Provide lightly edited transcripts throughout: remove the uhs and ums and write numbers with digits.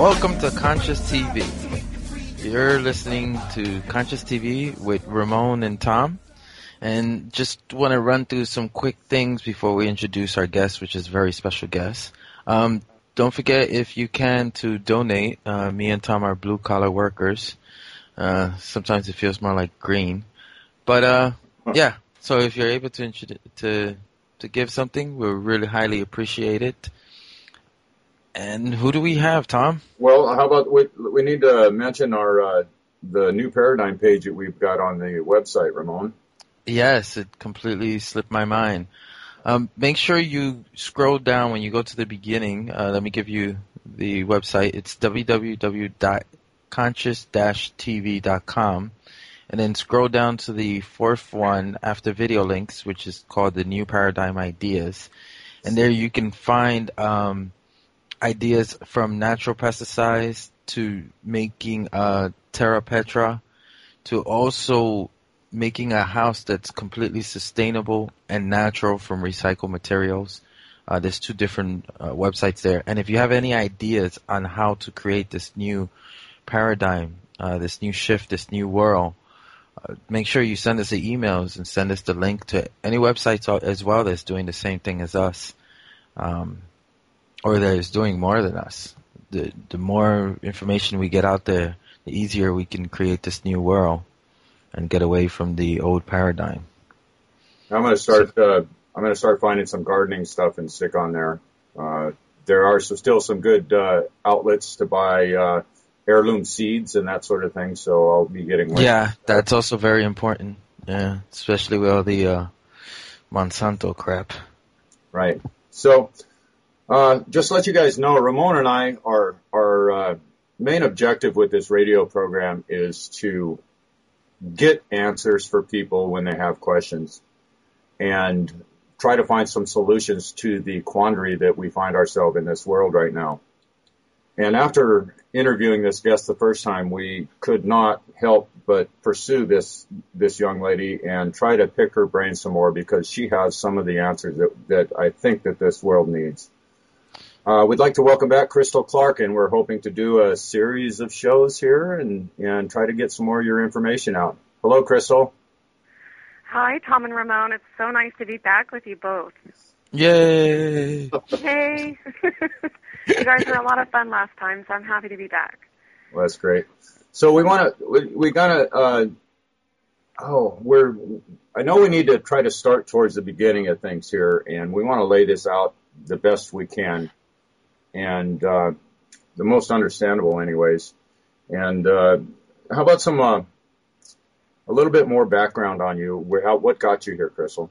Welcome to Conscious TV. You're listening to Conscious TV with Ramon and Tom. And just want to run through some quick things before we introduce our guest, which is a very special guest. Don't forget, if you can, to donate. Me and Tom are blue-collar workers. Sometimes it feels more like green. But, yeah, so if you're able to give something, we'll really highly appreciate it. And who do we have, Tom? Well, how about we need to mention our the new paradigm page that we've got on the website, Ramon. Yes, it completely slipped my mind. Make sure you scroll down when you go to the beginning. Let me give you the website. It's www.conscious-tv.com. And then scroll down to the fourth one after video links, which is called the New Paradigm Ideas. And there you can find ideas from natural pesticides to making terra petra to also making a house that's completely sustainable and natural from recycled materials. There's two different websites there. And if you have any ideas on how to create this new paradigm, this new shift, this new world, make sure you send us the emails and send us the link to any websites as well that's doing the same thing as us. Or that is doing more than us. The more information we get out there, the easier we can create this new world and get away from the old paradigm. I'm going to start finding some gardening stuff and stick on there. There are still some good outlets to buy heirloom seeds and that sort of thing. So I'll be getting links. Yeah, that's also very important. Yeah, especially with all the Monsanto crap. Right. So. Just to let you guys know, Ramon and I, our main objective with this radio program is to get answers for people when they have questions and try to find some solutions to the quandary that we find ourselves in this world right now. And after interviewing this guest the first time, we could not help but pursue this young lady and try to pick her brain some more because she has some of the answers that I think that this world needs. We'd like to welcome back Crystal Clark, and we're hoping to do a series of shows here and try to get some more of your information out. Hello, Crystal. Hi, Tom and Ramon. It's so nice to be back with you both. Yay! Hey! You guys were a lot of fun last time, so I'm happy to be back. Well, that's great. So I know we need to try to start towards the beginning of things here, and we want to lay this out the best we can. And the most understandable anyways. And how about some a little bit more background on you? What got you here, Crystal?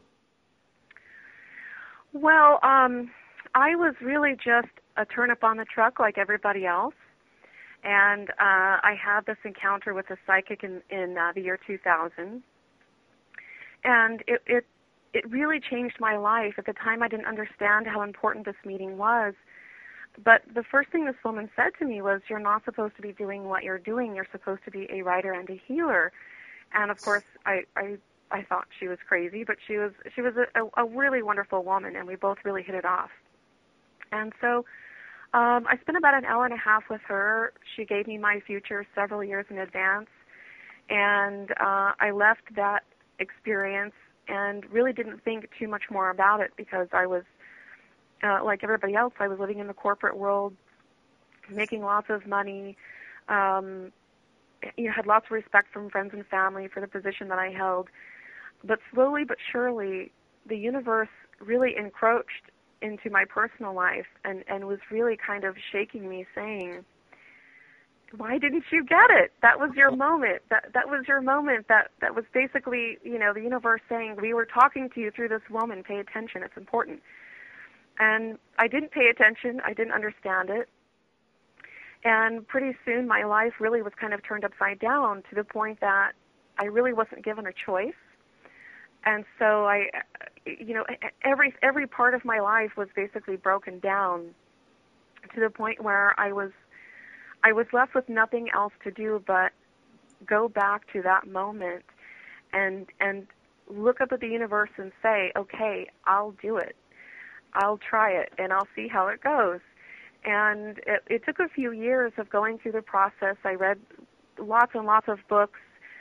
Well, I was really just a turnip on the truck like everybody else. And I had this encounter with a psychic in the year 2000. And it really changed my life. At the time, I didn't understand how important this meeting was. But the first thing this woman said to me was, you're not supposed to be doing what you're doing. You're supposed to be a writer and a healer. And, of course, I thought she was crazy, but she was a really wonderful woman, and we both really hit it off. And so I spent about an hour and a half with her. She gave me my future several years in advance. And I left that experience and really didn't think too much more about it because I was, like everybody else, I was living in the corporate world, making lots of money, had lots of respect from friends and family for the position that I held. But slowly but surely, the universe really encroached into my personal life and was really kind of shaking me, saying, why didn't you get it? That was your moment. That was your moment. That was basically, the universe saying, we were talking to you through this woman. Pay attention. It's important. And I didn't pay attention. I didn't understand it. And pretty soon my life really was kind of turned upside down to the point that I really wasn't given a choice. And so every part of my life was basically broken down to the point where I was left with nothing else to do but go back to that moment and look up at the universe and say, okay, I'll do it. I'll try it, and I'll see how it goes. And it took a few years of going through the process. I read lots and lots of books,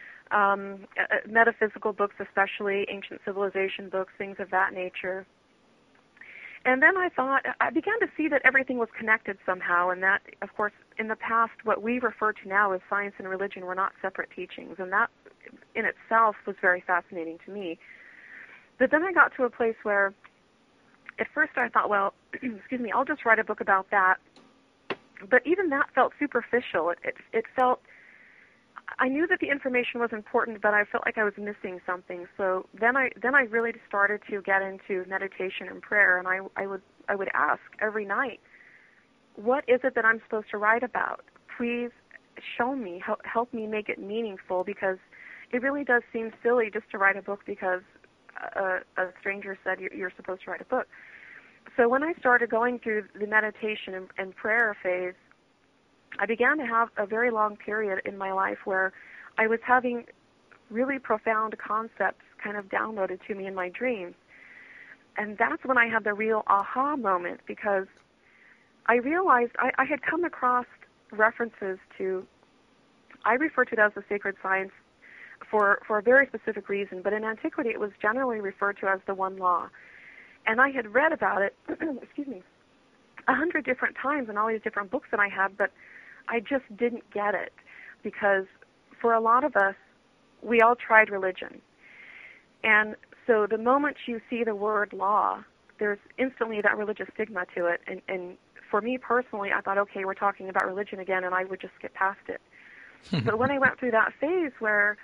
metaphysical books especially, ancient civilization books, things of that nature. And then I began to see that everything was connected somehow, and that, of course, in the past, what we refer to now as science and religion were not separate teachings, and that in itself was very fascinating to me. But then I got to a place where, at first I thought, well, excuse me, I'll just write a book about that. But even that felt superficial. It felt, I knew that the information was important, but I felt like I was missing something. So then I really started to get into meditation and prayer, and I would ask every night, what is it that I'm supposed to write about? Please show me, help me make it meaningful, because it really does seem silly just to write a book because a stranger said you're supposed to write a book. So when I started going through the meditation and prayer phase, I began to have a very long period in my life where I was having really profound concepts kind of downloaded to me in my dreams. And that's when I had the real aha moment, because I realized I had come across references to, I refer to it as the sacred science for a very specific reason, but in antiquity it was generally referred to as the one law. And I had read about it, excuse me, 100 different times in all these different books that I had, but I just didn't get it, because for a lot of us, we all tried religion. And so the moment you see the word law, there's instantly that religious stigma to it. And for me personally, I thought, okay, we're talking about religion again, and I would just skip past it. But when I went through that phase where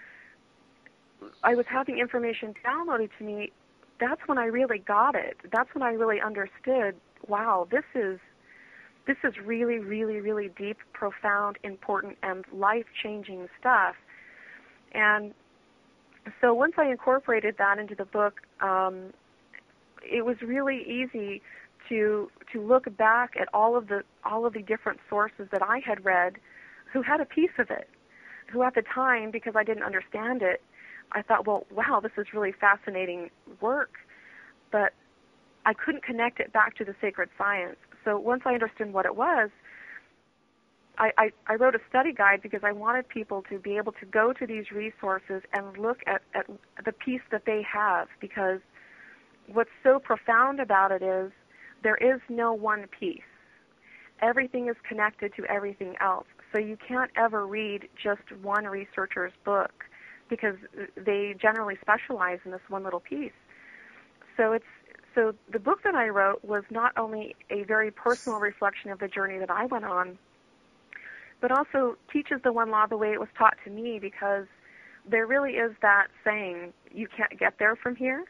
I was having information downloaded to me, that's when I really got it. That's when I really understood, wow, this is really, really, really deep, profound, important, and life-changing stuff. And so once I incorporated that into the book, it was really easy to look back at all of the different sources that I had read who had a piece of it, who at the time, because I didn't understand it, I thought, well, wow, this is really fascinating work, but I couldn't connect it back to the sacred science. So once I understood what it was, I wrote a study guide because I wanted people to be able to go to these resources and look at the piece that they have, because what's so profound about it is there is no one piece. Everything is connected to everything else. So you can't ever read just one researcher's book, because they generally specialize in this one little piece. So the book that I wrote was not only a very personal reflection of the journey that I went on, but also teaches the one law the way it was taught to me, because there really is that saying, you can't get there from here.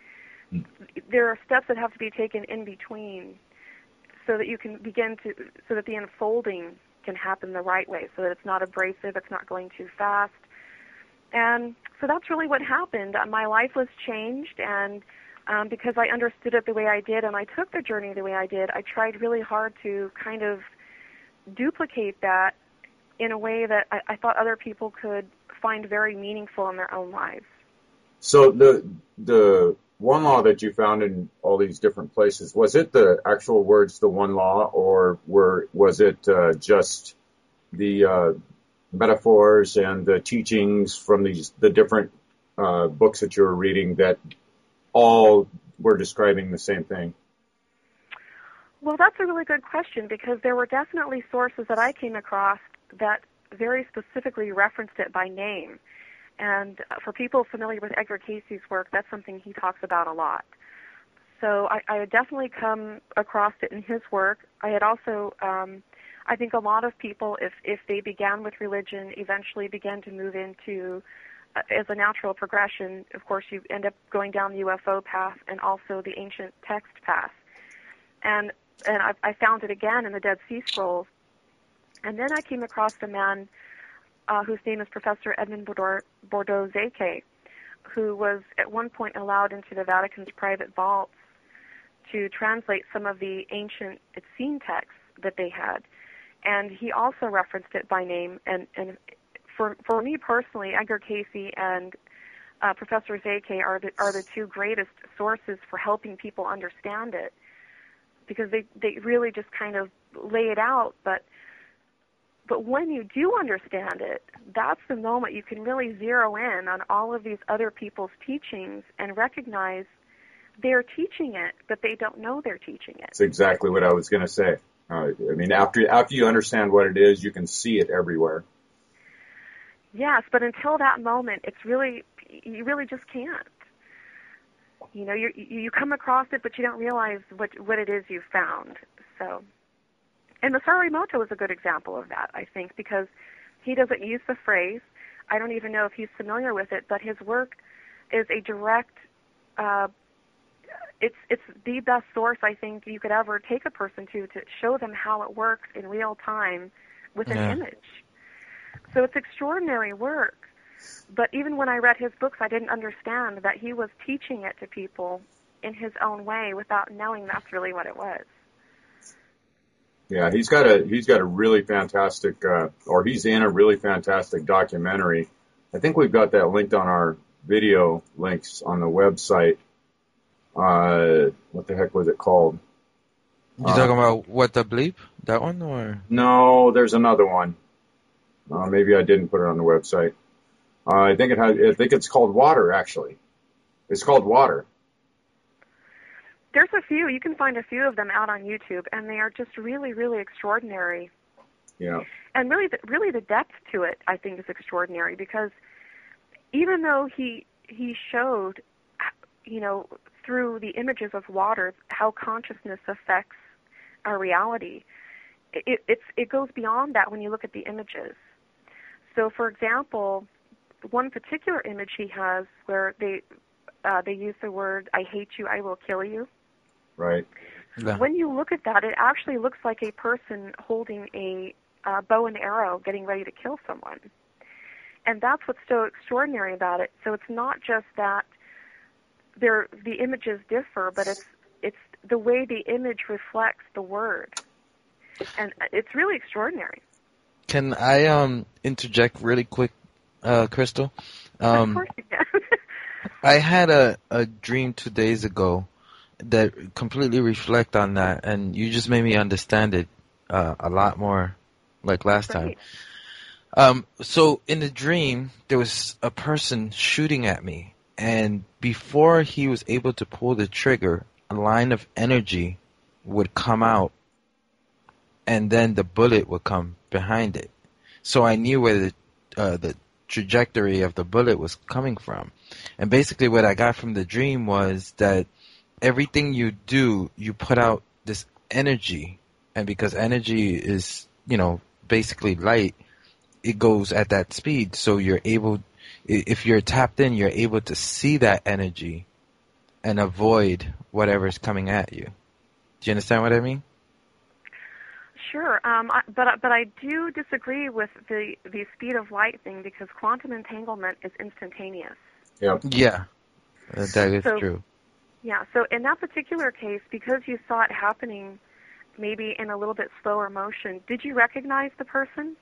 There are steps that have to be taken in between so that you can so that the unfolding can happen the right way, so that it's not abrasive, it's not going too fast. And so that's really what happened. My life was changed, and because I understood it the way I did and I took the journey the way I did, I tried really hard to kind of duplicate that in a way that I thought other people could find very meaningful in their own lives. So the one law that you found in all these different places, was it the actual words, the one law, or was it just the metaphors and the teachings from the different books that you were reading that all were describing the same thing? Well, that's a really good question, because there were definitely sources that I came across that very specifically referenced it by name. And for people familiar with Edgar Cayce's work, that's something he talks about a lot. So I had definitely come across it in his work. I had also, I think a lot of people, if they began with religion, eventually began to move into, as a natural progression, of course, you end up going down the UFO path and also the ancient text path. And I found it again in the Dead Sea Scrolls. And then I came across a man whose name is Professor Edmond Bordeaux-Zeke, who was at one point allowed into the Vatican's private vaults to translate some of the ancient Essene texts that they had. And he also referenced it by name. And for me personally, Edgar Cayce and Professor Zeke are the two greatest sources for helping people understand it, because they really just kind of lay it out, but when you do understand it, that's the moment you can really zero in on all of these other people's teachings and recognize they're teaching it, but they don't know they're teaching it. That's exactly what I was going to say. I mean, after you understand what it is, you can see it everywhere. Yes, but until that moment, you really just can't. You know, you come across it, but you don't realize what it is you've found. So, and Masaru Emoto is a good example of that, I think, because he doesn't use the phrase. I don't even know if he's familiar with it, but his work is a direct. It's the best source I think you could ever take a person to show them how it works in real time with an image. So it's extraordinary work. But even when I read his books, I didn't understand that he was teaching it to people in his own way without knowing that's really what it was. Yeah, he's got a really fantastic, or he's in a really fantastic documentary. I think we've got that linked on our video links on the website. What the heck was it called? You talking about What the Bleep? That one, or? No, there's another one. Maybe I didn't put it on the website. I think it's called Water, actually. It's called Water. There's a few. You can find a few of them out on YouTube, and they are just really, really extraordinary. Yeah. And really the depth to it, I think, is extraordinary because even though he showed, you know, through the images of water how consciousness affects our reality, it goes beyond that when you look at the images. So, for example, one particular image he has where they use the word "I hate you, I will kill you." Right. Yeah. When you look at that, it actually looks like a person holding a bow and arrow, getting ready to kill someone. And that's what's so extraordinary about it. So it's not just that the images differ, but it's the way the image reflects the word, and it's really extraordinary. Can I interject really quick, Crystal? Of course you can. I had a dream 2 days ago that completely reflect on that, and you just made me understand it a lot more, like last time. So in the dream, there was a person shooting at me, and before he was able to pull the trigger, a line of energy would come out, and then the bullet would come behind it. So I knew where the trajectory of the bullet was coming from. And basically what I got from the dream was that everything you do, you put out this energy, and because energy is, you know, basically light, it goes at that speed. So you're able, if you're tapped in, you're able to see that energy and avoid whatever's coming at you. Do you understand what I mean? Sure, but I do disagree with the speed of light thing because quantum entanglement is instantaneous. Yep. Yeah, that is true. Yeah, so in that particular case, because you saw it happening maybe in a little bit slower motion, did you recognize the person?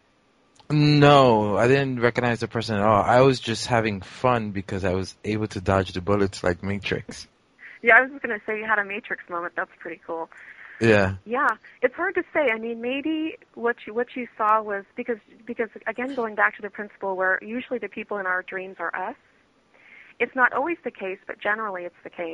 No, I didn't recognize the person at all. I was just having fun because I was able to dodge the bullets like Matrix. Yeah, I was just going to say you had a Matrix moment. That's pretty cool. Yeah. Yeah, it's hard to say. I mean, maybe what you saw was because again, going back to the principle where usually the people in our dreams are us. It's not always the case, but generally it's the case.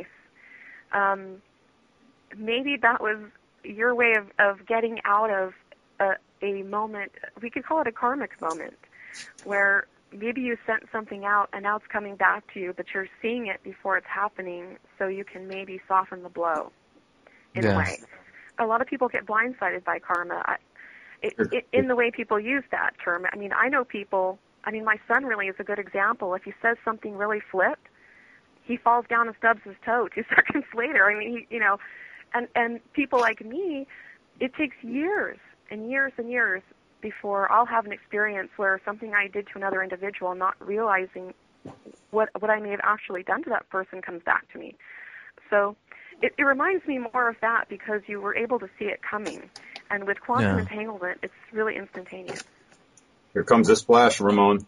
Maybe that was your way of getting out of a moment. We could call it a karmic moment, where maybe you sent something out and now it's coming back to you, but you're seeing it before it's happening, so you can maybe soften the blow in a way. A lot of people get blindsided by karma in the way people use that term. I mean, I know people, I mean, my son really is a good example. If he says something really flip, he falls down and stubs his toe 2 seconds later. I mean, and people like me, it takes years and years and years before I'll have an experience where something I did to another individual, not realizing what I may have actually done to that person, comes back to me. So it reminds me more of that because you were able to see it coming. And with quantum entanglement, it's really instantaneous. Here comes a splash, Ramon.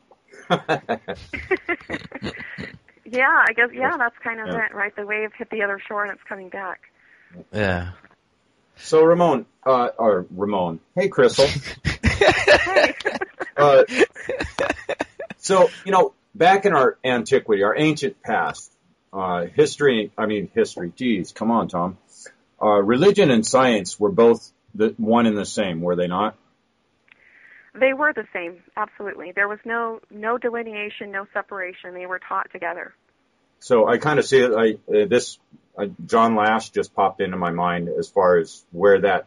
Yeah, I guess, that's kind of it, right? The wave hit the other shore and it's coming back. Yeah. So Ramon, hey Crystal. Hey. So, back in our antiquity, our ancient past, history, geez, come on, Tom. Religion and science were both the one and the same, were they not? They were the same, absolutely. There was no delineation, no separation. They were taught together. So I kind of see it, John Lash just popped into my mind as far as where that,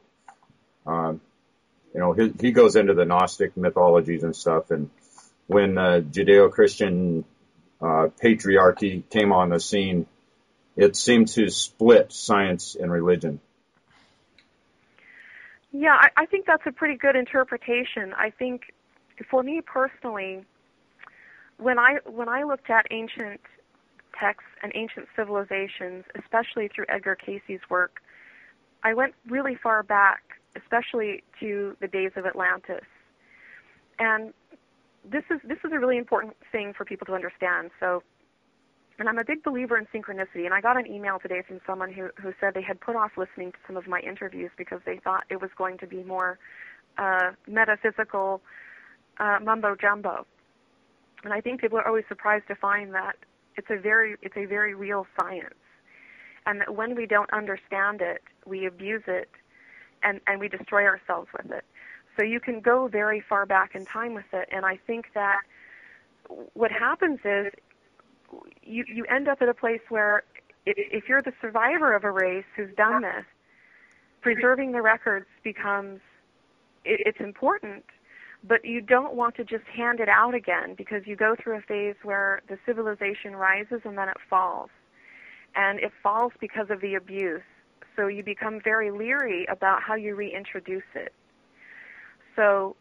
he goes into the Gnostic mythologies and stuff, and when Judeo-Christian patriarchy came on the scene, it seemed to split science and religion. Yeah, I think that's a pretty good interpretation. I think, for me personally, when I looked at ancient texts and ancient civilizations, especially through Edgar Cayce's work, I went really far back, especially to the days of Atlantis. And this is a really important thing for people to understand. So, and I'm a big believer in synchronicity, and I got an email today from someone who said they had put off listening to some of my interviews because they thought it was going to be more metaphysical mumbo-jumbo. And I think people are always surprised to find that it's a very real science, and that when we don't understand it, we abuse it, and we destroy ourselves with it. So you can go very far back in time with it, and I think that what happens is you end up at a place where if you're the survivor of a race who's done this, preserving the records becomes, it's important, but you don't want to just hand it out again, because you go through a phase where the civilization rises and then it falls. And it falls because of the abuse. So you become very leery about how you reintroduce it. So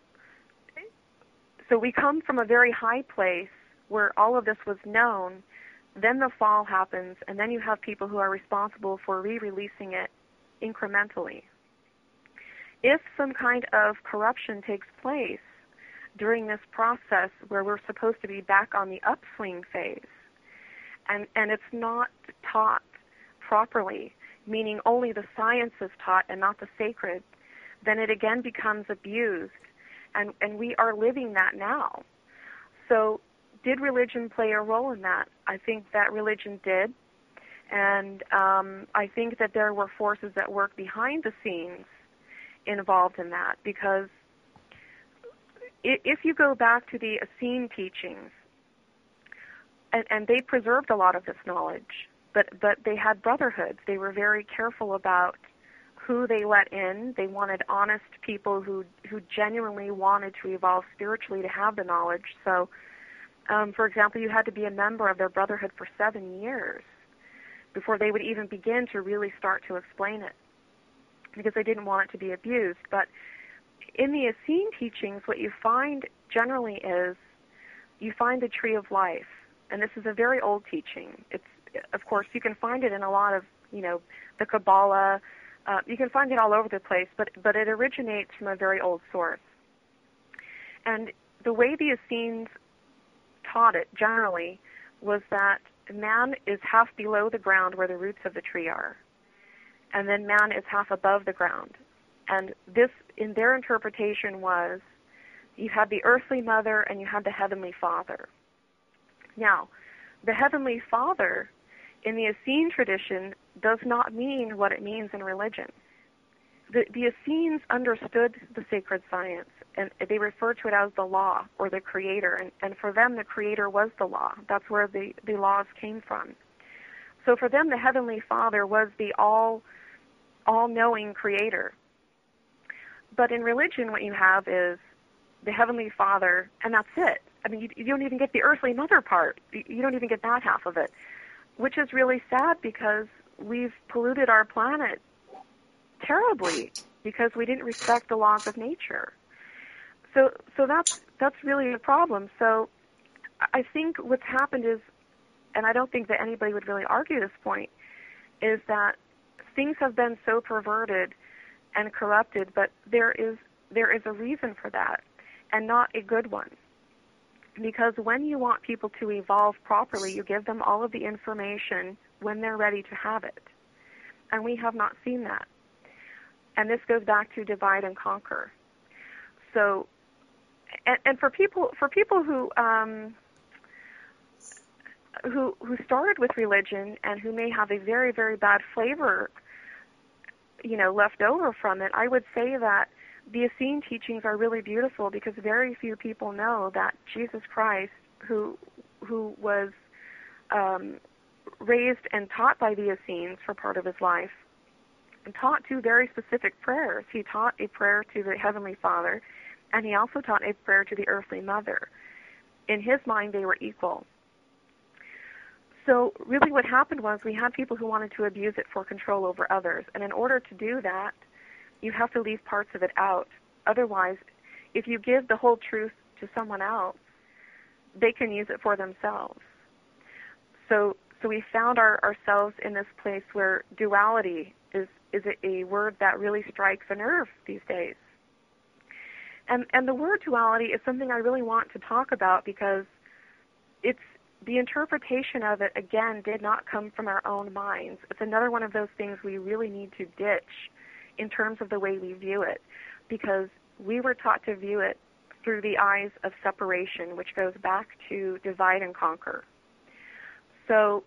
we come from a very high place where all of this was known, then the fall happens, and then you have people who are responsible for re-releasing it incrementally. If some kind of corruption takes place during this process where we're supposed to be back on the upswing phase, and it's not taught properly, meaning only the science is taught and not the sacred, then it again becomes abused, and we are living that now. So did religion play a role in that? I think that religion did, and I think that there were forces that work behind the scenes involved in that, because if you go back to the Essene teachings, and they preserved a lot of this knowledge, but they had brotherhoods. They were very careful about who they let in. They wanted honest people who genuinely wanted to evolve spiritually to have the knowledge. So, for example, you had to be a member of their brotherhood for 7 years before they would even begin to really start to explain it, because they didn't want it to be abused. But in the Essene teachings, what you find generally is you find the tree of life. And this is a very old teaching. It's, of course, you can find it in a lot of, the Kabbalah. You can find it all over the place, but it originates from a very old source. And the way the Essenes taught it generally was that man is half below the ground where the roots of the tree are, and then man is half above the ground. And this, in their interpretation, was you had the earthly mother and you had the heavenly father. Now, the Heavenly Father in the Essene tradition does not mean what it means in religion. The Essenes understood the sacred science, and they referred to it as the law, or the creator, and for them the creator was the law. That's where the laws came from. So for them the Heavenly Father was the all-knowing creator. But in religion what you have is the Heavenly Father, and that's it. I mean, you don't even get the earthly mother part. You don't even get that half of it, which is really sad, because we've polluted our planet terribly because we didn't respect the laws of nature. So that's really a problem. So I think what's happened is, and I don't think that anybody would really argue this point, is that things have been so perverted and corrupted, but there is a reason for that, and not a good one. Because when you want people to evolve properly, you give them all of the information when they're ready to have it. And we have not seen that. And this goes back to divide and conquer. So, and for people who started with religion and who may have a very, very bad flavor, left over from it, I would say that the Essene teachings are really beautiful because very few people know that Jesus Christ, who was raised and taught by the Essenes for part of his life, and taught two very specific prayers. He taught a prayer to the Heavenly Father, and he also taught a prayer to the earthly mother. In his mind, they were equal. So really what happened was we had people who wanted to abuse it for control over others. And in order to do that, you have to leave parts of it out. Otherwise, if you give the whole truth to someone else, they can use it for themselves. So we found ourselves in this place where duality is a word that really strikes a nerve these days. And the word duality is something I really want to talk about because the interpretation of it, again, did not come from our own minds. It's another one of those things we really need to ditch in terms of the way we view it, because we were taught to view it through the eyes of separation, which goes back to divide and conquer. So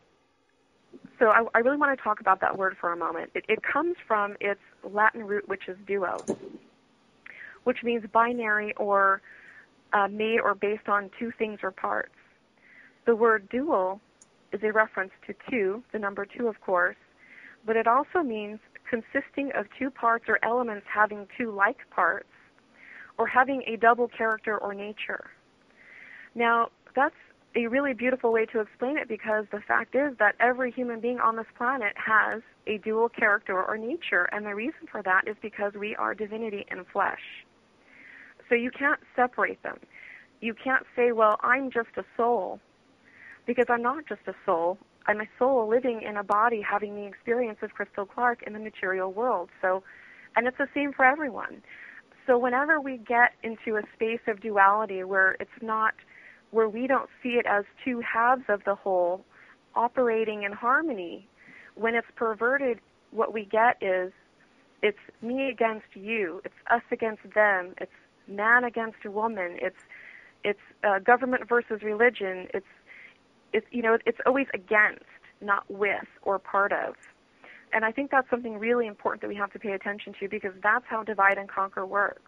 I really want to talk about that word for a moment. It comes from its Latin root, which is duo, which means binary or made or based on two things or parts. The word dual is a reference to two, the number two, of course, but it also means consisting of two parts or elements having two like parts, or having a double character or nature. Now, that's a really beautiful way to explain it because the fact is that every human being on this planet has a dual character or nature, and the reason for that is because we are divinity in flesh. So you can't separate them. You can't say, well, I'm just a soul, because I'm not just a soul. I'm a soul living in a body having the experience of Crystal Clark in the material world. And it's the same for everyone. So whenever we get into a space of duality where we don't see it as two halves of the whole operating in harmony, when it's perverted, what we get is it's me against you, it's us against them, it's man against a woman, it's government versus religion, it's always against, not with or part of. And I think that's something really important that we have to pay attention to because that's how divide and conquer works.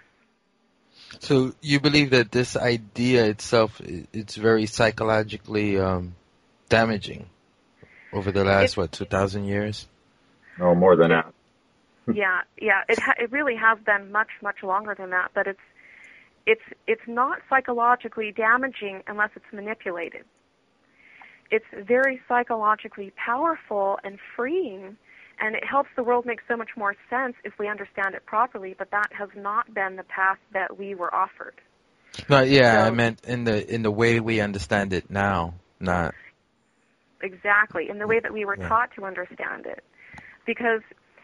So you believe that this idea itself, it's very psychologically damaging over the last, 2,000 years? No, more than that. Yeah. It really has been much, much longer than that, but it's not psychologically damaging unless it's manipulated. It's very psychologically powerful and freeing, and it helps the world make so much more sense if we understand it properly, but that has not been the path that we were offered. No, yeah, I meant in the way we understand it now, not... Exactly, in the way that we were taught to understand it. Because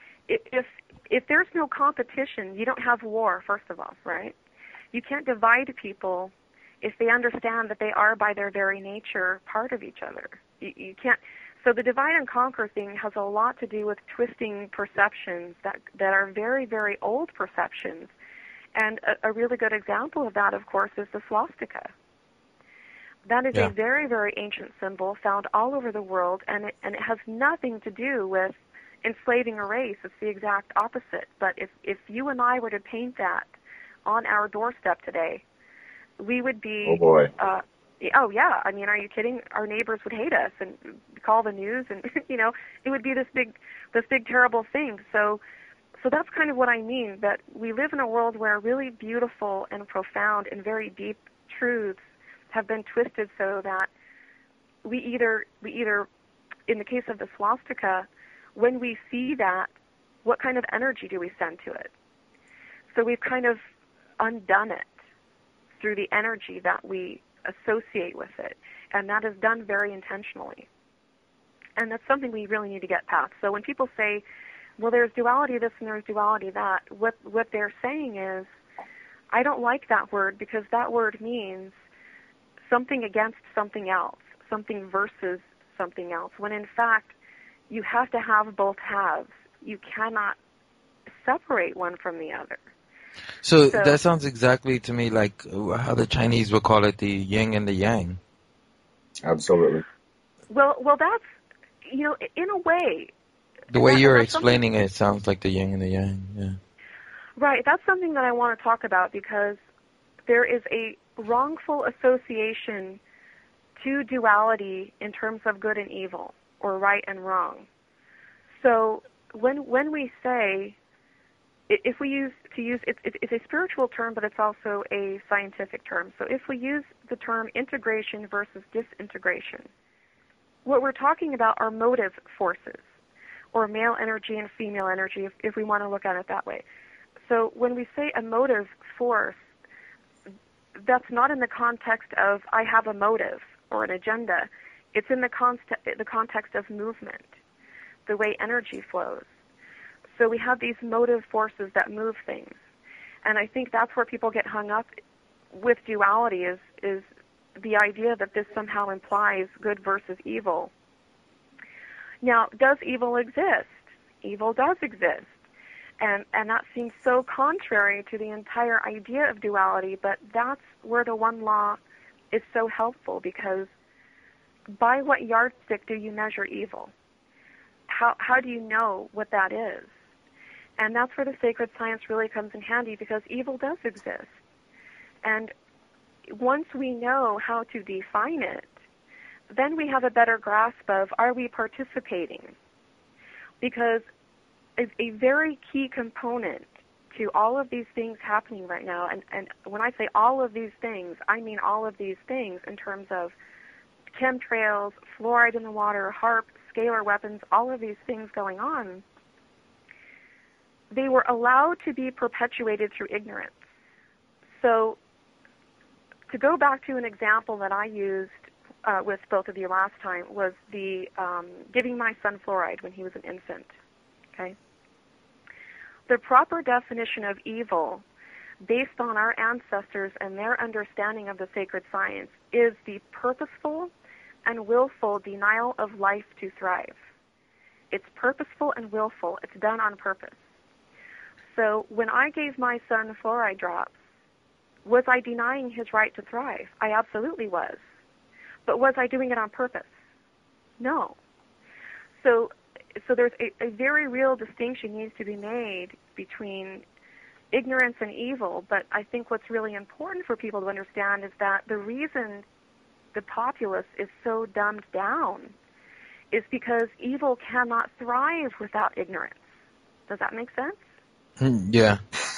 if there's no competition, you don't have war, first of all, right? You can't divide people if they understand that they are, by their very nature, part of each other. You can't. So the divide and conquer thing has a lot to do with twisting perceptions that are very, very old perceptions. And a really good example of that, of course, is the swastika. That is a very, very ancient symbol found all over the world, and it has nothing to do with enslaving a race. It's the exact opposite. But if you and I were to paint that on our doorstep today, we would be... Oh, boy. Oh, yeah. I mean, are you kidding? Our neighbors would hate us and call the news, and, it would be this big, terrible thing. So that's kind of what I mean, that we live in a world where really beautiful and profound and very deep truths have been twisted so that we either, in the case of the swastika, when we see that, what kind of energy do we send to it? So we've kind of undone it through the energy that we associate with it, and that is done very intentionally. And that's something we really need to get past. So when people say, well, there's duality this and there's duality that, what they're saying is, I don't like that word because that word means something against something else, something versus something else, when in fact, you have to have both halves. You cannot separate one from the other. So that sounds exactly to me like how the Chinese would call it the yin and the yang. Absolutely. Well, that's, in a way. The way you're explaining it sounds like the yin and the yang, yeah. Right, that's something that I want to talk about because there is a wrongful association to duality in terms of good and evil, or right and wrong. So when we say, if we use it's a spiritual term, but it's also a scientific term. So if we use the term integration versus disintegration, what we're talking about are motive forces, or male energy and female energy, if we want to look at it that way. So when we say a motive force, that's not in the context of I have a motive or an agenda. It's in the context of movement, the way energy flows. So we have these motive forces that move things. And I think that's where people get hung up with duality is the idea that this somehow implies good versus evil. Now, does evil exist? Evil does exist. And that seems so contrary to the entire idea of duality, but that's where the one law is so helpful, because by what yardstick do you measure evil? How do you know what that is? And that's where the sacred science really comes in handy, because evil does exist. And once we know how to define it, then we have a better grasp of, are we participating? Because a very key component to all of these things happening right now, and when I say all of these things, I mean all of these things in terms of chemtrails, fluoride in the water, HAARP, scalar weapons, all of these things going on, they were allowed to be perpetuated through ignorance. So to go back to an example that I used with both of you last time was the giving my son fluoride when he was an infant. Okay? The proper definition of evil, based on our ancestors and their understanding of the sacred science, is the purposeful and willful denial of life to thrive. It's purposeful and willful. It's done on purpose. So when I gave my son fluoride drops, was I denying his right to thrive? I absolutely was. But was I doing it on purpose? No. So there's a very real distinction needs to be made between ignorance and evil, but I think what's really important for people to understand is that the reason the populace is so dumbed down is because evil cannot thrive without ignorance. Does that make sense? Yeah.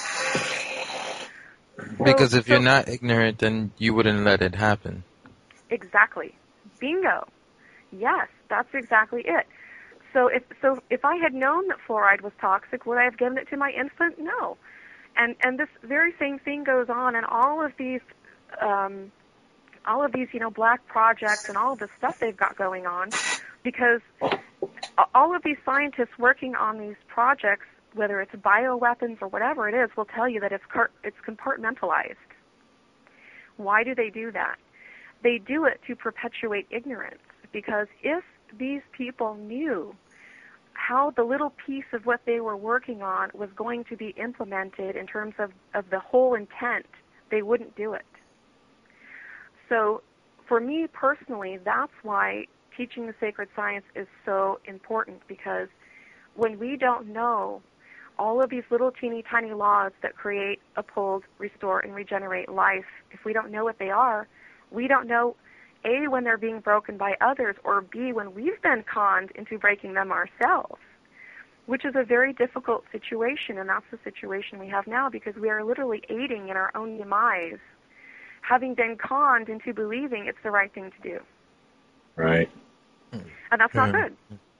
Because if you're not ignorant, then you wouldn't let it happen. Exactly. Bingo. Yes, that's exactly it. So if I had known that fluoride was toxic, would I have given it to my infant? No. And this very same thing goes on in all of these black projects and all of the stuff they've got going on, because all of these scientists working on these projects, whether it's bioweapons or whatever it is, will tell you that it's compartmentalized. Why do they do that? They do it to perpetuate ignorance, because if these people knew how the little piece of what they were working on was going to be implemented in terms of the whole intent, they wouldn't do it. So for me personally, that's why teaching the sacred science is so important, because when we don't know all of these little teeny tiny laws that create, uphold, restore, and regenerate life, if we don't know what they are, we don't know, A, when they're being broken by others, or B, when we've been conned into breaking them ourselves, which is a very difficult situation, and that's the situation we have now, because we are literally aiding in our own demise, having been conned into believing it's the right thing to do. Right. And that's not good.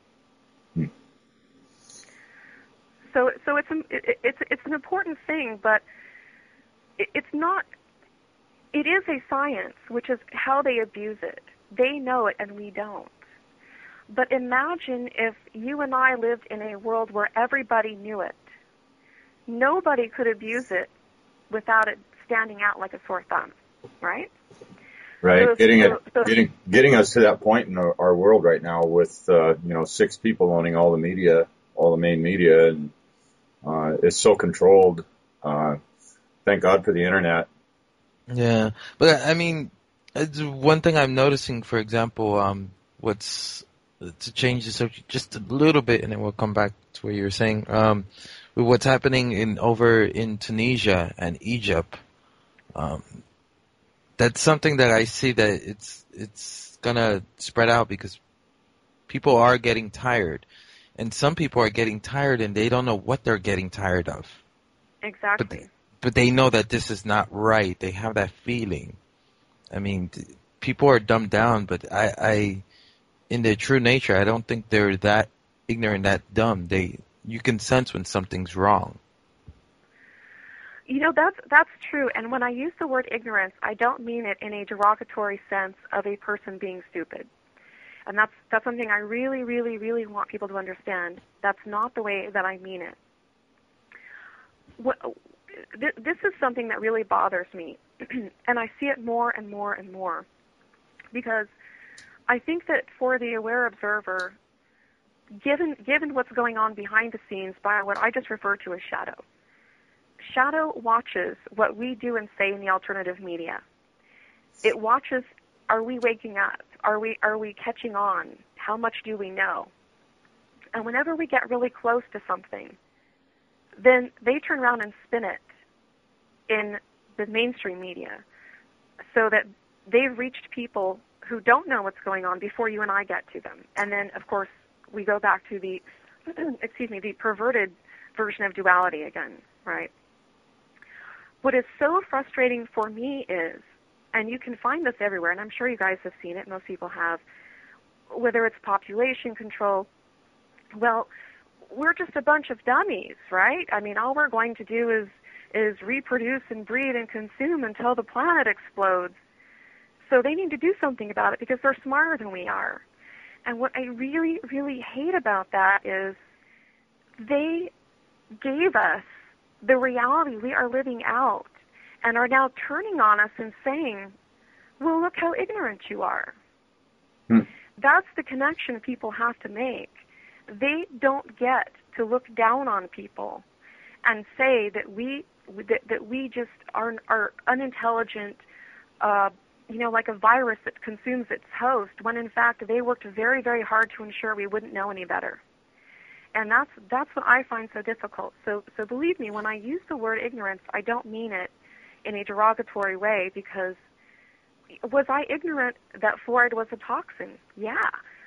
So it's an important thing, but it's not. It is a science, which is how they abuse it. They know it, and we don't. But imagine if you and I lived in a world where everybody knew it. Nobody could abuse it without it standing out like a sore thumb, right? Right. Getting us to that point in our world right now with 6 people owning all the media, all the main media, and is so controlled. Thank God for the internet. Yeah, but I mean, it's one thing I'm noticing, for example, what's to change the subject just a little bit, and then we'll come back to what you were saying. With what's happening over in Tunisia and Egypt, um, that's something that I see that it's gonna spread out because people are getting tired, and some people are getting tired and they don't know what they're getting tired of. Exactly. But they know that this is not right. They have that feeling. I mean, people are dumbed down, but I, in their true nature, I don't think they're that ignorant, that dumb. You can sense when something's wrong. You know, that's true. And when I use the word ignorance, I don't mean it in a derogatory sense of a person being stupid. And that's something I really, really, really want people to understand. That's not the way that I mean it. This is something that really bothers me, and I see it more and more and more, because I think that for the aware observer, given what's going on behind the scenes by what I just refer to as shadow, shadow watches what we do and say in the alternative media. It watches, are we waking up? Are we catching on? How much do we know? And whenever we get really close to something, then they turn around and spin it in the mainstream media so that they've reached people who don't know what's going on before you and I get to them. And then, of course, we go back to the, the perverted version of duality again, right? What is so frustrating for me is, and you can find this everywhere, and I'm sure you guys have seen it, most people have, whether it's population control, well, we're just a bunch of dummies, right? I mean, all we're going to do is reproduce and breed and consume until the planet explodes. So they need to do something about it because they're smarter than we are. And what I really, really hate about that is they gave us the reality we are living out and are now turning on us and saying, well, look how ignorant you are. That's the connection people have to make. They don't get to look down on people and say that we just are unintelligent, like a virus that consumes its host, when in fact they worked very, very hard to ensure we wouldn't know any better. And that's what I find so difficult. So believe me, when I use the word ignorance, I don't mean it in a derogatory way, because was I ignorant that fluoride was a toxin? Yeah.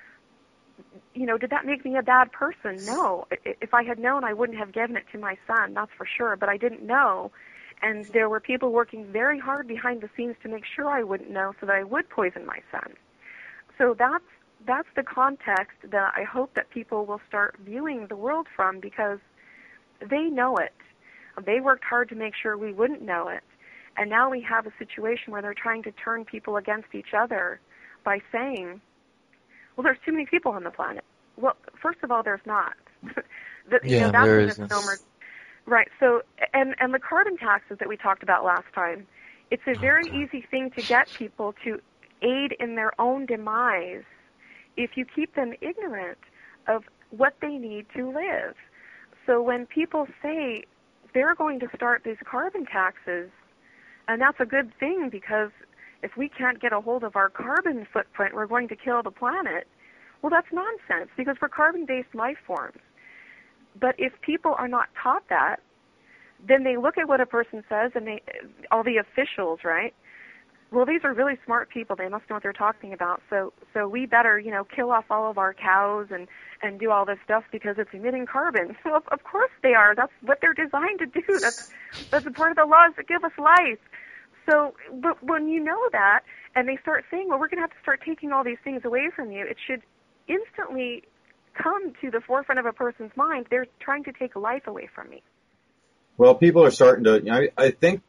Did that make me a bad person? No. If I had known, I wouldn't have given it to my son, that's for sure. But I didn't know, and there were people working very hard behind the scenes to make sure I wouldn't know so that I would poison my son. So that's the context that I hope that people will start viewing the world from, because they know it. They worked hard to make sure we wouldn't know it. And now we have a situation where they're trying to turn people against each other by saying, well, there's too many people on the planet. Well, first of all, there's not. That's there a isn't. misnomer. Right. So, and the carbon taxes that we talked about last time, it's a very easy thing to get people to aid in their own demise if you keep them ignorant of what they need to live. So when people say they're going to start these carbon taxes, and that's a good thing, because if we can't get a hold of our carbon footprint, we're going to kill the planet. Well, that's nonsense, because we're carbon-based life forms. But if people are not taught that, then they look at what a person says, and all the officials, right? Well, these are really smart people. They must know what they're talking about. So we better, kill off all of our cows and do all this stuff because it's emitting carbon. So of course they are. That's what they're designed to do. That's a part of the laws that give us life. So, but when you know that, and they start saying, well, we're going to have to start taking all these things away from you, it should instantly come to the forefront of a person's mind. They're trying to take life away from me. Well, people are starting to, I think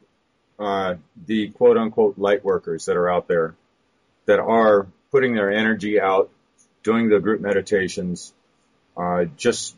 the quote-unquote light workers that are out there that are putting their energy out, doing the group meditations, just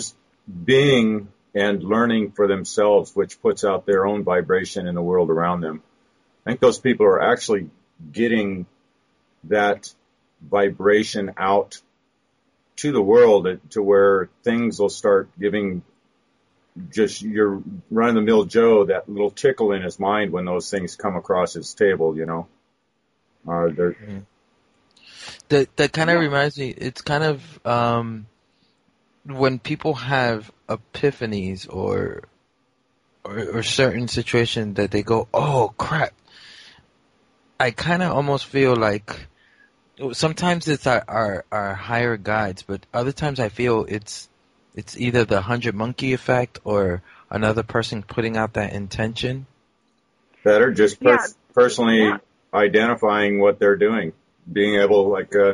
being and learning for themselves, which puts out their own vibration in the world around them. I think those people are actually getting that vibration out to the world to where things will start giving just your run-of-the-mill Joe, that little tickle in his mind when those things come across his table, you know. Mm. That kind of reminds me. It's kind of when people have epiphanies or certain situation that they go, oh crap. I kind of almost feel like sometimes it's our higher guides, but other times I feel it's either the 100 monkey effect or another person putting out that intention. Better just personally identifying what they're doing, being able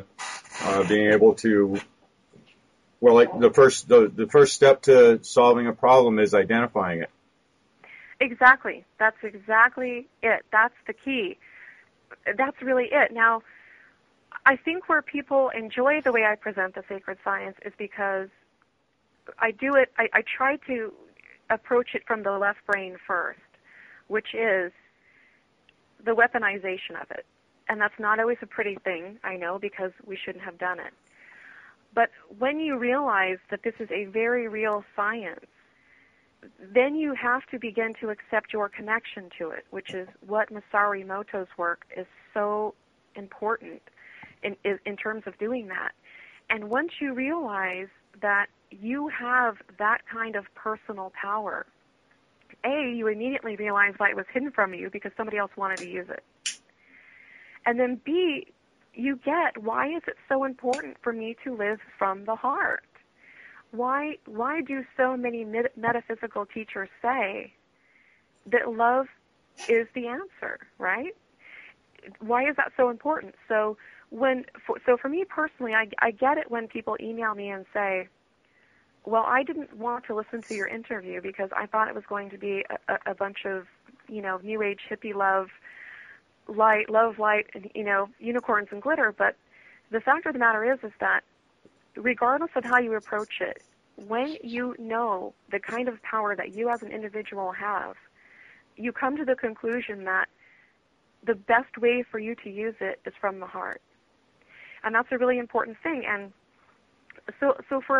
to, well, like the first step to solving a problem is identifying it. Exactly. That's exactly it. That's the key. That's really it. Now, I think where people enjoy the way I present the sacred science is because I try to approach it from the left brain first, which is the weaponization of it. And that's not always a pretty thing, I know, because we shouldn't have done it. But when you realize that this is a very real science, then you have to begin to accept your connection to it, which is what Masaru Emoto's work is so important in terms of doing that. And once you realize that you have that kind of personal power, A, you immediately realize why it was hidden from you because somebody else wanted to use it. And then B, you get why is it so important for me to live from the heart? Why do so many metaphysical teachers say that love is the answer, right? Why is that so important? So for me personally, I get it when people email me and say, well, I didn't want to listen to your interview because I thought it was going to be a bunch of, new age hippie love light, unicorns and glitter. But the fact of the matter is that regardless of how you approach it, when you know the kind of power that you as an individual have, you come to the conclusion that the best way for you to use it is from the heart. And that's a really important thing. And so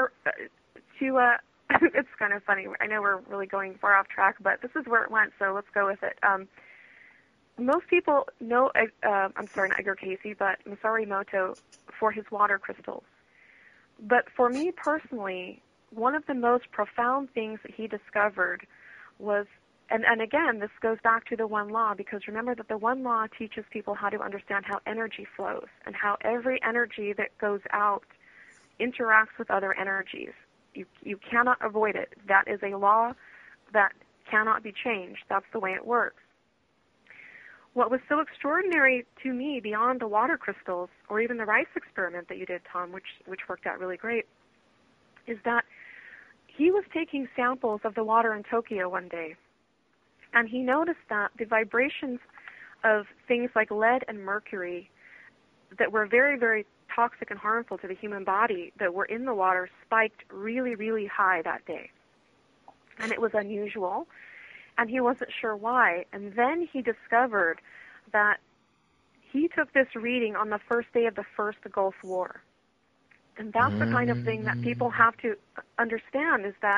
it's kind of funny. I know we're really going far off track, but this is where it went, so let's go with it. Most people know, not Edgar Cayce, but Masaru Emoto for his water crystals. But for me personally, one of the most profound things that he discovered was, and again, this goes back to the one law, because remember that the one law teaches people how to understand how energy flows and how every energy that goes out interacts with other energies. You cannot avoid it. That is a law that cannot be changed. That's the way it works. What was so extraordinary to me beyond the water crystals or even the rice experiment that you did, Tom, which worked out really great, is that he was taking samples of the water in Tokyo one day, and he noticed that the vibrations of things like lead and mercury that were very, very toxic and harmful to the human body that were in the water spiked really, really high that day. And it was unusual, and he wasn't sure why. And then he discovered that he took this reading on the first day of the first Gulf War. And that's the kind of thing that people have to understand, is that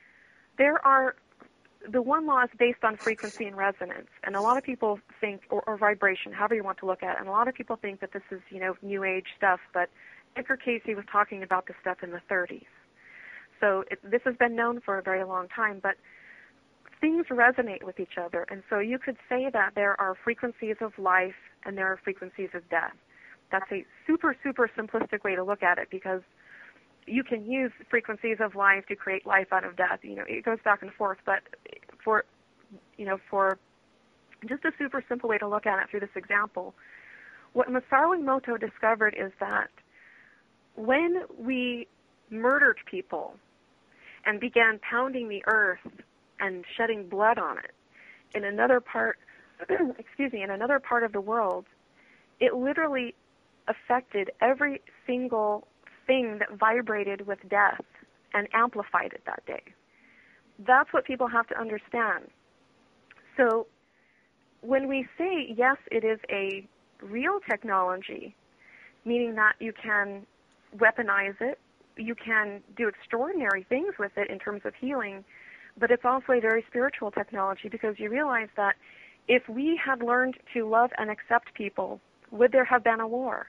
the one law is based on frequency and resonance. And a lot of people think, or vibration, however you want to look at it, and a lot of people think that this is, New Age stuff, but Edgar Cayce was talking about this stuff in the 30s. So this has been known for a very long time, but things resonate with each other. And so you could say that there are frequencies of life and there are frequencies of death. That's a super, super simplistic way to look at it, because you can use frequencies of life to create life out of death. It goes back and forth, but for just a super simple way to look at it through this example, what Masaru Emoto discovered is that when we murdered people and began pounding the earth and shedding blood on it in another part, in another part of the world, it literally affected every single thing that vibrated with death and amplified it that day. That's what people have to understand. So when we say, yes, it is a real technology, meaning that you can weaponize it, you can do extraordinary things with it in terms of healing, but it's also a very spiritual technology, because you realize that if we had learned to love and accept people, would there have been a war?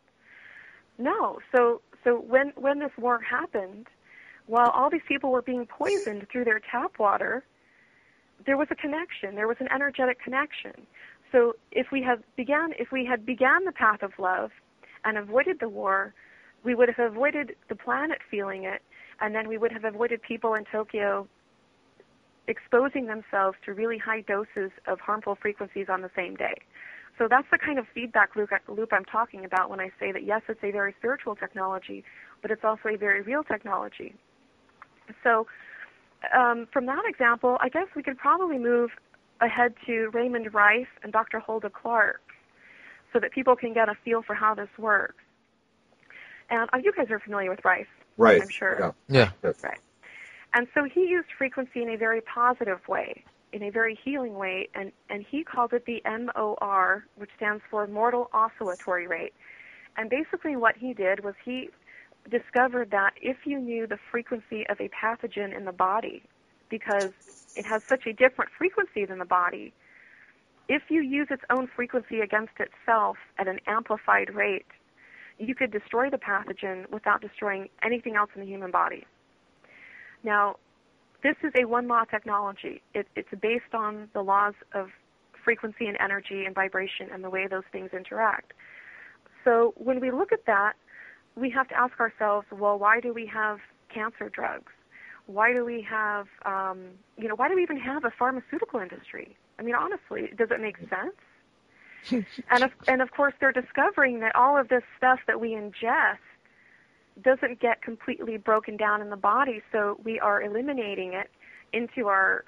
No. So when this war happened, while all these people were being poisoned through their tap water, there was a connection. There was an energetic connection. So if we had began the path of love and avoided the war, we would have avoided the planet feeling it, and then we would have avoided people in Tokyo exposing themselves to really high doses of harmful frequencies on the same day. So that's the kind of feedback loop I'm talking about when I say that, yes, it's a very spiritual technology, but it's also a very real technology. So from that example, I guess we could probably move ahead to Raymond Rife and Dr. Hulda Clark so that people can get a feel for how this works. And you guys are familiar with Rife, Right. I'm sure. Yeah. Right. And so he used frequency in a very positive way, in a very healing way, and he called it the MOR, which stands for Mortal Oscillatory Rate. And basically what he did was he discovered that if you knew the frequency of a pathogen in the body, because it has such a different frequency than the body, if you use its own frequency against itself at an amplified rate, you could destroy the pathogen without destroying anything else in the human body. Now, this is a one-law technology. It's based on the laws of frequency and energy and vibration and the way those things interact. So when we look at that, we have to ask ourselves, well, why do we have cancer drugs? Why do we have, why do we even have a pharmaceutical industry? I mean, honestly, does it make sense? And of course, they're discovering that all of this stuff that we ingest doesn't get completely broken down in the body, so we are eliminating it into our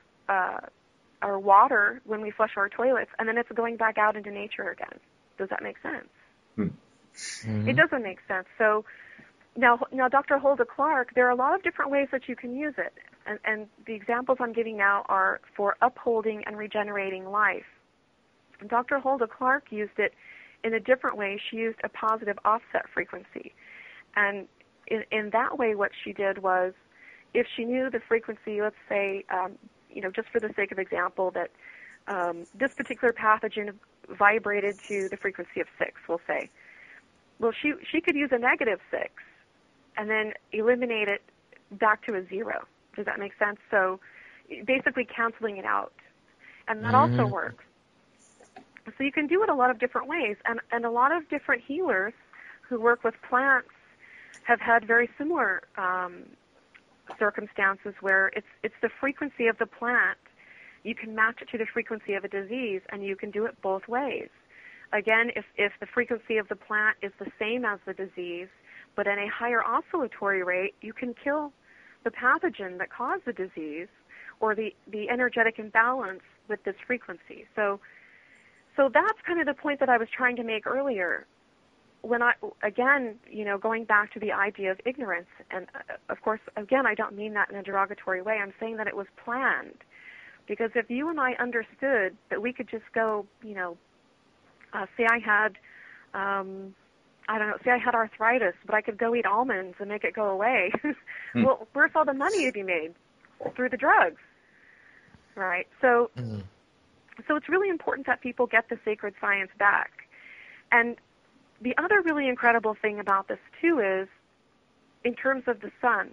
water when we flush our toilets, and then it's going back out into nature again. Does that make sense? Mm-hmm. It doesn't make sense. So now Dr. Hulda Clark, there are a lot of different ways that you can use it, and the examples I'm giving now are for upholding and regenerating life. And Dr. Hulda Clark used it in a different way. She used a positive offset frequency. And in that way, what she did was, if she knew the frequency, let's say, just for the sake of example, that this particular pathogen vibrated to the frequency of 6, we'll say. Well, she could use a -6 and then eliminate it back to a 0. Does that make sense? So basically canceling it out. And that also works. So you can do it a lot of different ways. And a lot of different healers who work with plants have had very similar circumstances where it's the frequency of the plant. You can match it to the frequency of a disease, and you can do it both ways. Again, if the frequency of the plant is the same as the disease, but at a higher oscillatory rate, you can kill the pathogen that caused the disease or the energetic imbalance with this frequency. So that's kind of the point that I was trying to make earlier. When going back to the idea of ignorance, and of course, again, I don't mean that in a derogatory way. I'm saying that it was planned. Because if you and I understood that we could just go, say I had, say I had arthritis, but I could go eat almonds and make it go away. Well, where's all the money to be made? Through the drugs, right? So it's really important that people get the sacred science back. And the other really incredible thing about this, too, is in terms of the sun.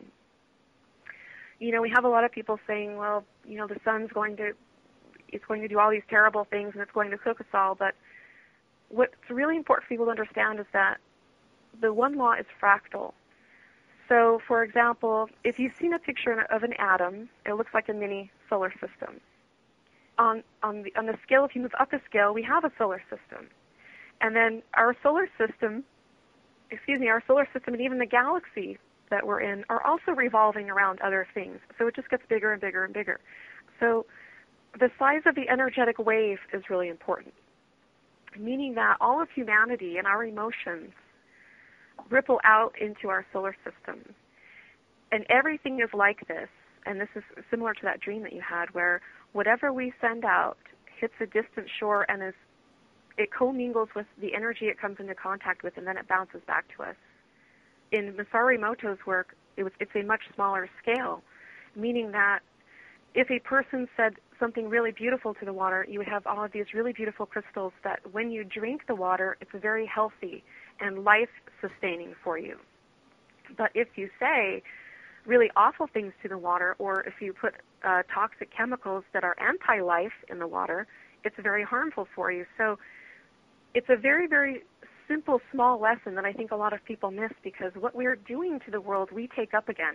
We have a lot of people saying, well, the sun's going to do all these terrible things and it's going to cook us all. But what's really important for people to understand is that the one law is fractal. So, for example, if you've seen a picture of an atom, it looks like a mini solar system. On the scale, if you move up the scale, we have a solar system. And then our solar system and even the galaxy that we're in are also revolving around other things. So it just gets bigger and bigger and bigger. So the size of the energetic wave is really important, meaning that all of humanity and our emotions ripple out into our solar system. And everything is like this, and this is similar to that dream that you had, where whatever we send out hits a distant shore and it commingles with the energy it comes into contact with, and then it bounces back to us. In Masaru Emoto's work, it's a much smaller scale, meaning that if a person said something really beautiful to the water, you would have all of these really beautiful crystals that when you drink the water, it's very healthy and life-sustaining for you. But if you say really awful things to the water, or if you put toxic chemicals that are anti-life in the water, it's very harmful for you. So it's a very, very simple, small lesson that I think a lot of people miss, because what we're doing to the world, we take up again.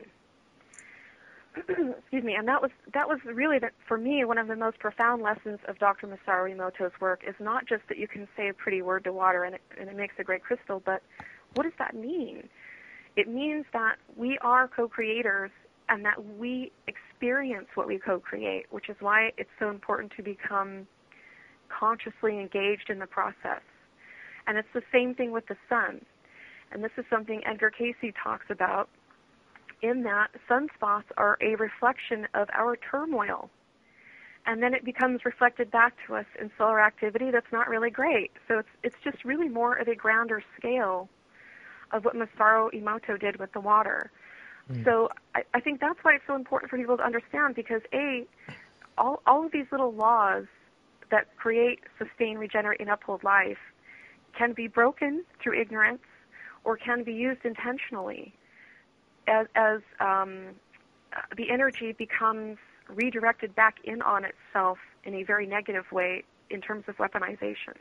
Excuse me, and that was really, for me, one of the most profound lessons of Dr. Masaru Emoto's work is not just that you can say a pretty word to water and it makes a great crystal, but what does that mean? It means that we are co-creators and that we experience what we co-create, which is why it's so important to become consciously engaged in the process. And it's the same thing with the sun. And this is something Edgar Cayce talks about, in that sunspots are a reflection of our turmoil. And then it becomes reflected back to us in solar activity that's not really great. So it's just really more of a grander scale of what Masaru Emoto did with the water. So I think that's why it's so important for people to understand, because all of these little laws that create, sustain, regenerate, and uphold life can be broken through ignorance or can be used intentionally as the energy becomes redirected back in on itself in a very negative way in terms of weaponization.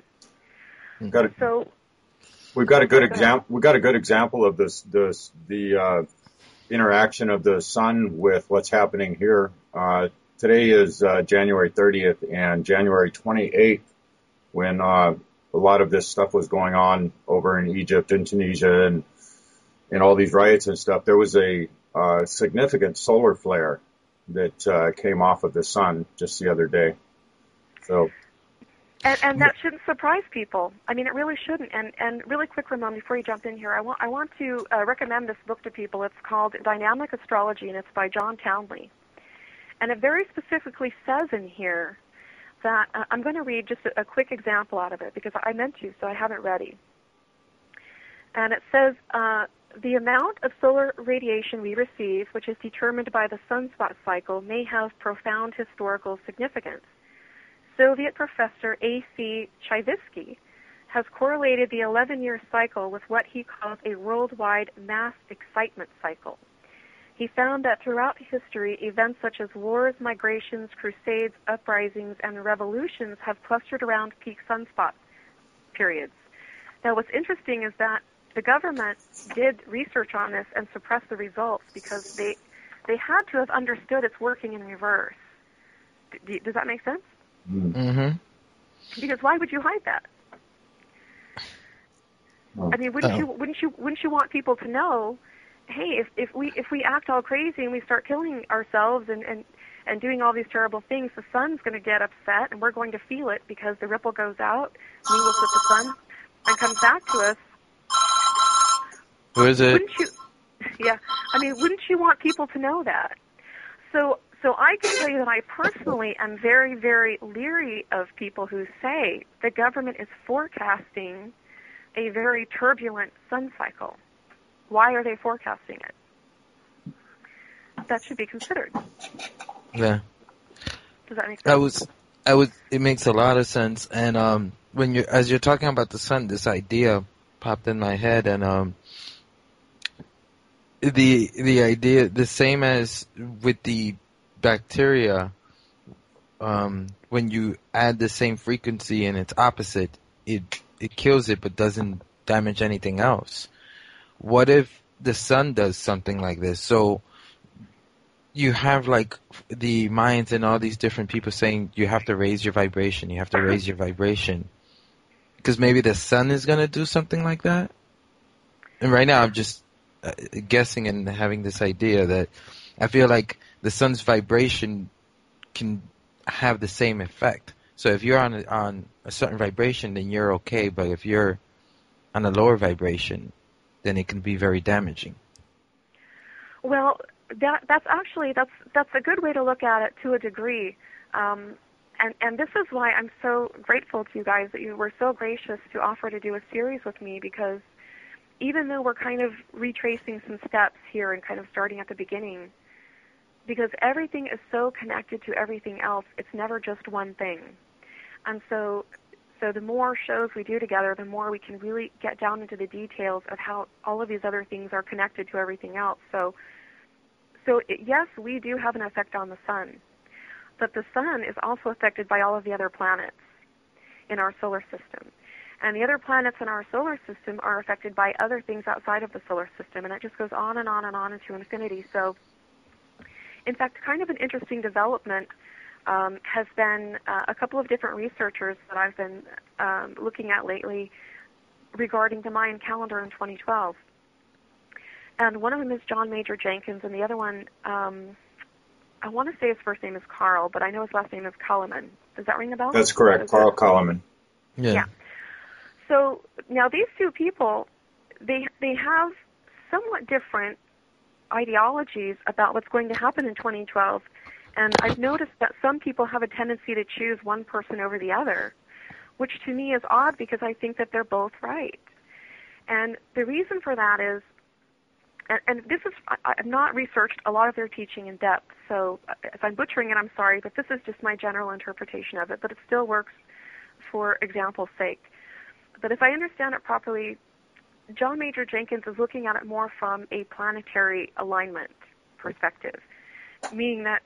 We've got a good example. We've got a good example of the interaction of the sun with what's happening here. Today is January 30th, and January 28th, when a lot of this stuff was going on over in Egypt and Tunisia and all these riots and stuff, there was a significant solar flare that came off of the sun just the other day. So. And that shouldn't surprise people. I mean, it really shouldn't. And really quick, Ramon, before you jump in here, I want to recommend this book to people. It's called Dynamic Astrology, and it's by John Townley. And it very specifically says in here that, I'm going to read just a quick example out of it, because I meant to, so I have it ready. And it says, the amount of solar radiation we receive, which is determined by the sunspot cycle, may have profound historical significance. Soviet professor A.C. Chayvisky has correlated the 11-year cycle with what he calls a worldwide mass excitement cycle. He found that throughout history, events such as wars, migrations, crusades, uprisings, and revolutions have clustered around peak sunspot periods. Now, what's interesting is that the government did research on this and suppressed the results because they had to have understood it's working in reverse. Does that make sense? Mm-hmm. Because why would you hide that? I mean, wouldn't you want people to know, hey, if we act all crazy and we start killing ourselves and doing all these terrible things, the sun's going to get upset and we're going to feel it because the ripple goes out, mingles with the sun, and comes back to us. Who is it? Wouldn't you? Yeah, I mean, wouldn't you want people to know that? So I can tell you that I personally am very, very leery of people who say the government is forecasting a very turbulent sun cycle. Why are they forecasting it? That should be considered. Yeah. Does that make sense? It makes a lot of sense. And as you're talking about the sun, this idea popped in my head, and the idea, the same as with the bacteria, when you add the same frequency and its opposite, it kills it but doesn't damage anything else. What if the sun does something like this? So you have like the Mayans and all these different people saying you have to raise your vibration, you have to raise your vibration. Because maybe the sun is going to do something like that? And right now I'm just guessing and having this idea that I feel like the sun's vibration can have the same effect. So if you're on a certain vibration, then you're okay. But if you're on a lower vibration, then it can be very damaging. Well, that's a good way to look at it to a degree. And this is why I'm so grateful to you guys that you were so gracious to offer to do a series with me, because even though we're kind of retracing some steps here and kind of starting at the beginning, because everything is so connected to everything else. It's never just one thing. And so the more shows we do together, the more we can really get down into the details of how all of these other things are connected to everything else. So yes, we do have an effect on the sun, but the sun is also affected by all of the other planets in our solar system. And the other planets in our solar system are affected by other things outside of the solar system, and it just goes on and on and on into infinity. So, in fact, kind of an interesting development has been a couple of different researchers that I've been looking at lately regarding the Mayan calendar in 2012. And one of them is John Major Jenkins, and the other one, I want to say his first name is Carl, but I know his last name is Culliman. Does that ring a bell? That's correct, Carl Culliman. Yeah. So now these two people, they have somewhat different ideologies about what's going to happen in 2012. And I've noticed that some people have a tendency to choose one person over the other, which to me is odd because I think that they're both right. And the reason for that is, and this is, I've not researched a lot of their teaching in depth, so if I'm butchering it, I'm sorry, but this is just my general interpretation of it, but it still works for example's sake. But if I understand it properly, John Major Jenkins is looking at it more from a planetary alignment perspective, meaning that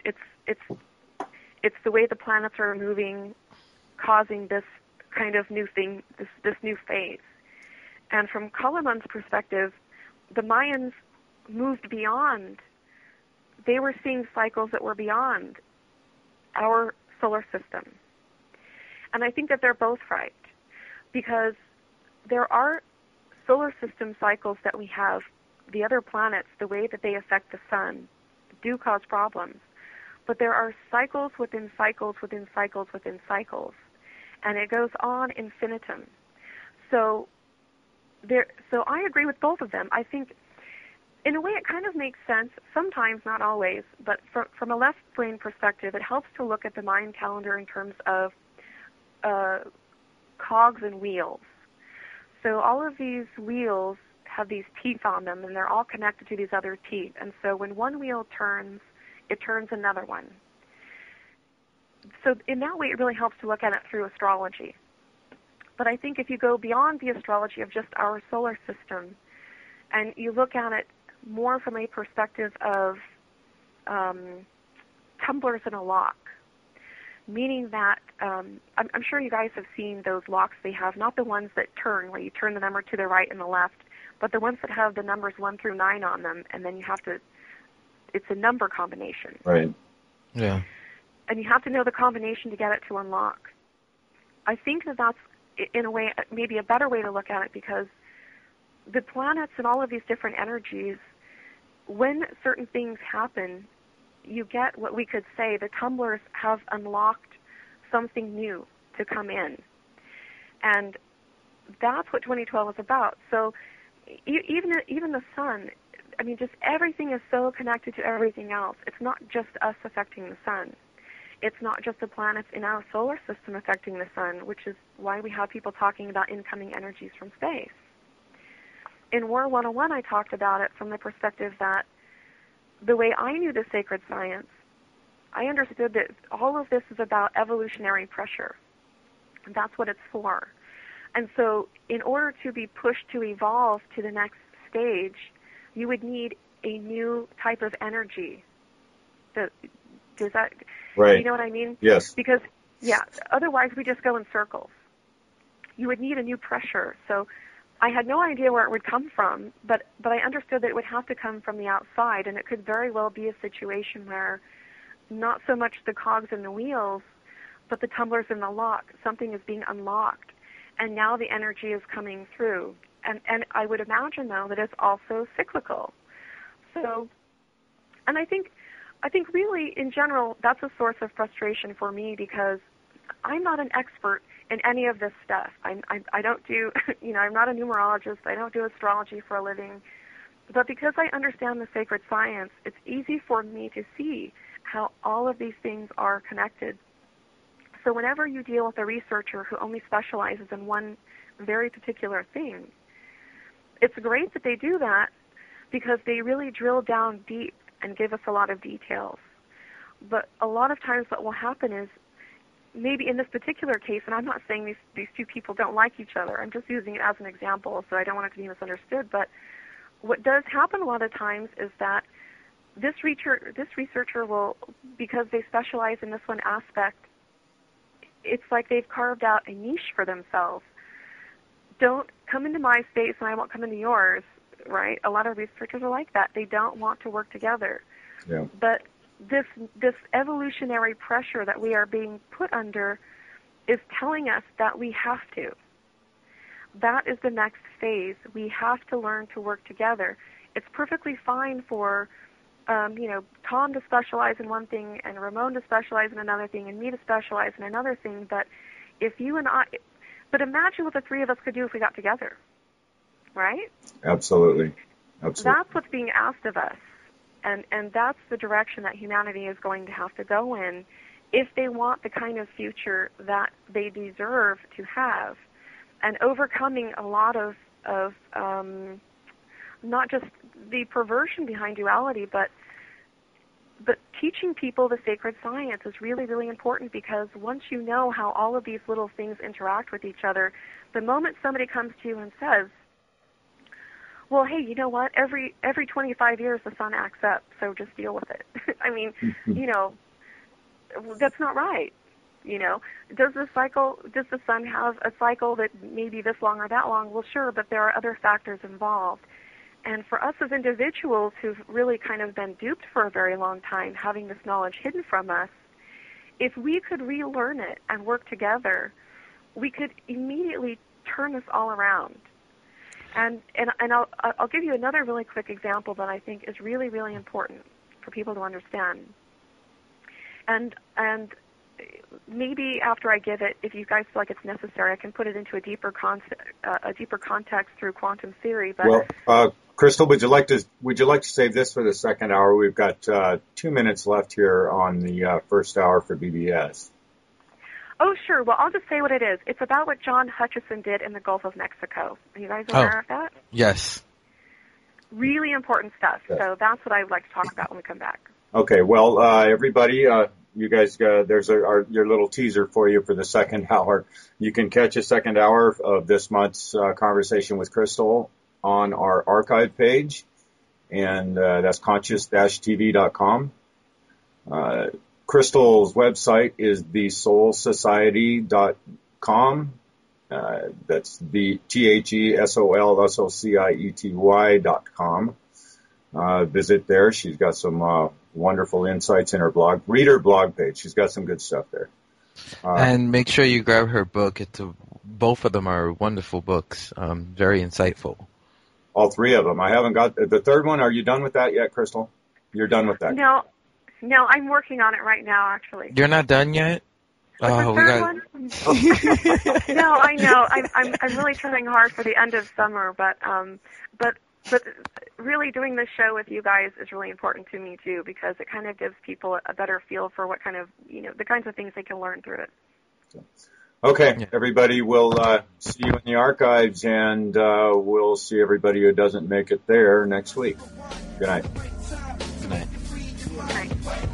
it's the way the planets are moving, causing this kind of new thing, this new phase. And from Culliman's perspective, the Mayans moved beyond. They were seeing cycles that were beyond our solar system. And I think that they're both right, because there are solar system cycles that we have, the other planets, the way that they affect the sun, do cause problems. But there are cycles within cycles within cycles within cycles, and it goes on infinitum. So I agree with both of them. I think, in a way, it kind of makes sense, sometimes, not always, but from a left brain perspective, it helps to look at the Mayan calendar in terms of cogs and wheels. So all of these wheels have these teeth on them, and they're all connected to these other teeth. And so when one wheel turns, it turns another one. So in that way, it really helps to look at it through astrology. But I think if you go beyond the astrology of just our solar system, and you look at it more from a perspective of tumblers in a lock, meaning that I'm sure you guys have seen those locks they have, not the ones that turn, where you turn the number to the right and the left, but the ones that have the numbers 1 through 9 on them, and then you have to, it's a number combination. Right. Yeah. And you have to know the combination to get it to unlock. I think that that's, in a way, maybe a better way to look at it, because the planets and all of these different energies, when certain things happen, you get what we could say the tumblers have unlocked something new to come in. And that's what 2012 is about. So even the sun, I mean, just everything is so connected to everything else. It's not just us affecting the sun. It's not just the planets in our solar system affecting the sun, which is why we have people talking about incoming energies from space. In War 101, I talked about it from the perspective that the way I knew the sacred science, I understood that all of this is about evolutionary pressure. And that's what it's for. And so in order to be pushed to evolve to the next stage, you would need a new type of energy. Does that, right. You know what I mean? Yes. Because, yeah, otherwise we just go in circles. You would need a new pressure. So I had no idea where it would come from, but I understood that it would have to come from the outside, and it could very well be a situation where not so much the cogs and the wheels, but the tumblers in the lock, something is being unlocked, and now the energy is coming through. And I would imagine, though, that it's also cyclical. So, and I think really, in general, that's a source of frustration for me, because I'm not an expert in any of this stuff. I don't do, I'm not a numerologist. I don't do astrology for a living. But because I understand the sacred science, it's easy for me to see how all of these things are connected. So whenever you deal with a researcher who only specializes in one very particular thing, it's great that they do that, because they really drill down deep and give us a lot of details. But a lot of times what will happen is, maybe in this particular case, and I'm not saying these two people don't like each other, I'm just using it as an example, so I don't want it to be misunderstood, but what does happen a lot of times is that this researcher will, because they specialize in this one aspect, it's like they've carved out a niche for themselves. Don't come into my space and I won't come into yours, right? A lot of researchers are like that. They don't want to work together. Yeah. But this evolutionary pressure that we are being put under is telling us that we have to. That is the next phase. We have to learn to work together. It's perfectly fine for Tom to specialize in one thing and Ramon to specialize in another thing and me to specialize in another thing, but imagine what the three of us could do if we got together, right? Absolutely. That's what's being asked of us, and that's the direction that humanity is going to have to go in if they want the kind of future that they deserve to have, and overcoming a lot of not just the perversion behind duality, but teaching people the sacred science is really, really important, because once you know how all of these little things interact with each other, the moment somebody comes to you and says, well, hey, you know what, every 25 years the sun acts up, so just deal with it. I mean, that's not right. Does the sun have a cycle that may be this long or that long? Well, sure, but there are other factors involved. And for us as individuals who've really kind of been duped for a very long time, having this knowledge hidden from us, if we could relearn it and work together, we could immediately turn this all around. And I'll give you another really quick example that I think is really, really important for people to understand. And maybe after I give it, if you guys feel like it's necessary, I can put it into a deeper context through quantum theory. But Crystal, would you like to save this for the second hour? We've got 2 minutes left here on the first hour for BBS. Oh, sure. Well, I'll just say what it is. It's about what John Hutchison did in the Gulf of Mexico. Are you guys aware of that? Yes. Really important stuff. Yes. So that's what I would like to talk about when we come back. Okay. Well, everybody, you guys, there's your little teaser for you for the second hour. You can catch a second hour of this month's conversation with Crystal on our archive page, and that's conscious-tv.com. Crystal's website is thesoulsociety.com. That's the TheSoulSociety.com. Visit there. She's got some wonderful insights in her blog. Read her blog page. She's got some good stuff there. And make sure you grab her book. Both of them are wonderful books, very insightful. All three of them. I haven't got the third one. Are you done with that yet, Crystal? You're done with that? No, I'm working on it right now, actually. You're not done yet? Oh, we got. No, I know. I'm really trying hard for the end of summer, but really doing this show with you guys is really important to me too, because it kind of gives people a better feel for what kind of the kinds of things they can learn through it. Okay, everybody, we'll see you in the archives, and we'll see everybody who doesn't make it there next week. Good night. Good night. Good night.